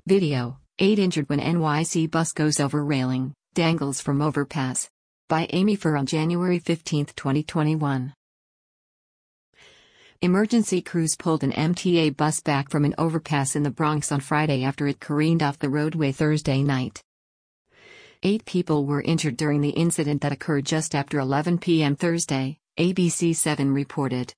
Video: 8 injured when NYC bus goes over railing, dangles from overpass. By Amy Fur on January 15, 2021. Emergency crews pulled an MTA bus back from an overpass in the Bronx on Friday after it careened off the roadway Thursday night. 8 people were injured during the incident that occurred just after 11 p.m. Thursday, ABC7 reported.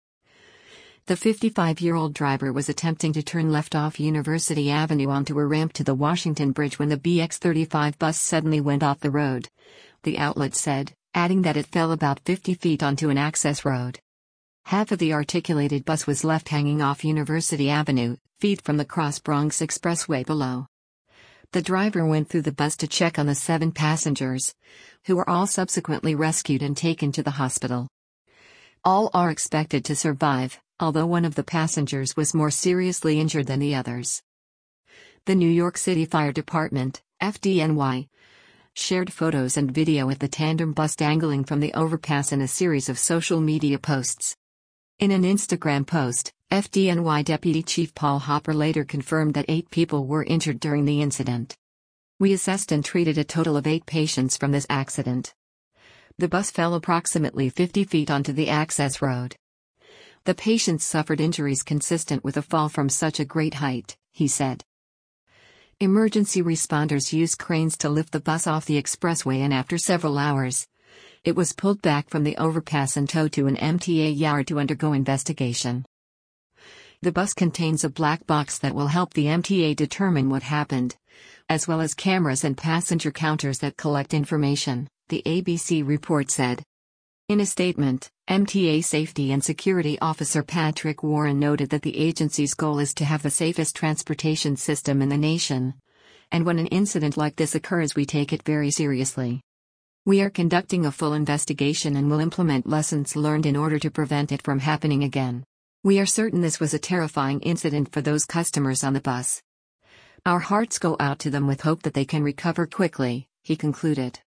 The 55-year-old driver was attempting to turn left off University Avenue onto a ramp to the Washington Bridge when the BX35 bus suddenly went off the road, the outlet said, adding that it fell about 50 feet onto an access road. Half of the articulated bus was left hanging off University Avenue, feet from the Cross Bronx Expressway below. The driver went through the bus to check on the 7 passengers, who were all subsequently rescued and taken to the hospital. All are expected to survive, although one of the passengers was more seriously injured than the others. The New York City Fire Department, FDNY, shared photos and video of the tandem bus dangling from the overpass in a series of social media posts. In an Instagram post, FDNY Deputy Chief Paul Hopper later confirmed that 8 people were injured during the incident. "We assessed and treated a total of 8 patients from this accident. The bus fell approximately 50 feet onto the access road. The patients suffered injuries consistent with a fall from such a great height," he said. Emergency responders used cranes to lift the bus off the expressway, and after several hours, it was pulled back from the overpass and towed to an MTA yard to undergo investigation. The bus contains a black box that will help the MTA determine what happened, as well as cameras and passenger counters that collect information, the ABC report said. In a statement, MTA Safety and Security Officer Patrick Warren noted that the agency's goal is to have the safest transportation system in the nation. And when an incident like this occurs, we take it very seriously. We are conducting a full investigation and will implement lessons learned in order to prevent it from happening again. We are certain this was a terrifying incident for those customers on the bus. Our hearts go out to them with hope that they can recover quickly, he concluded.